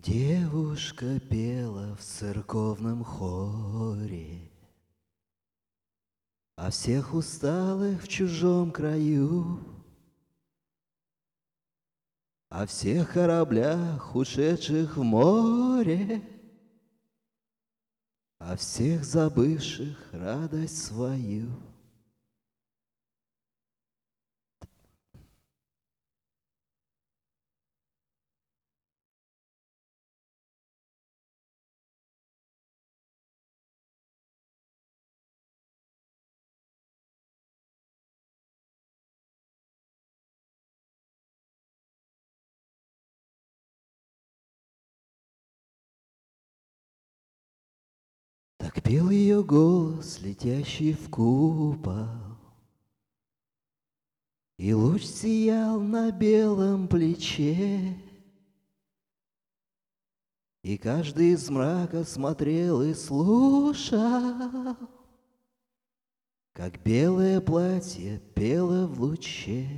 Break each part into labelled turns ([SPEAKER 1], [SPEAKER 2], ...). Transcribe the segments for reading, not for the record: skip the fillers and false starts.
[SPEAKER 1] Девушка пела в церковном хоре о всех усталых в чужом краю, о всех кораблях, ушедших в море, о всех забывших радость свою. Так пел ее голос, летящий в купол, и луч сиял на белом плече, и каждый из мрака смотрел и слушал, как белое платье пело в луче.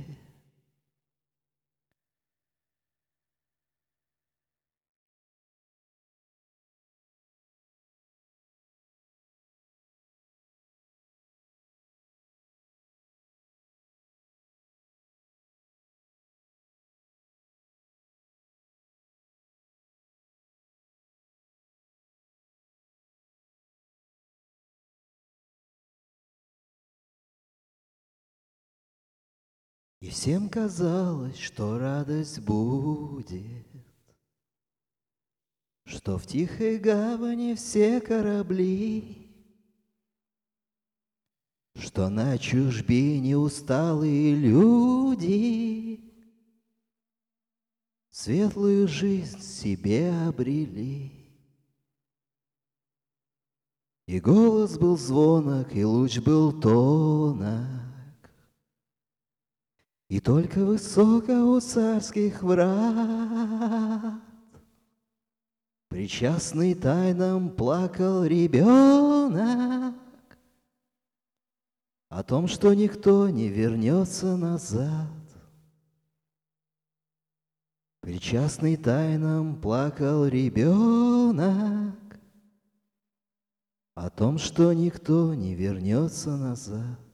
[SPEAKER 1] И всем казалось, что радость будет, что в тихой гавани все корабли, что на чужбине усталые люди светлую жизнь себе обрели. И голос был звонок, и луч был тонок, и только высоко у царских врат причастный тайнам плакал ребенок о том, что никто не вернется назад. Причастный тайнам плакал ребенок о том, что никто не вернется назад.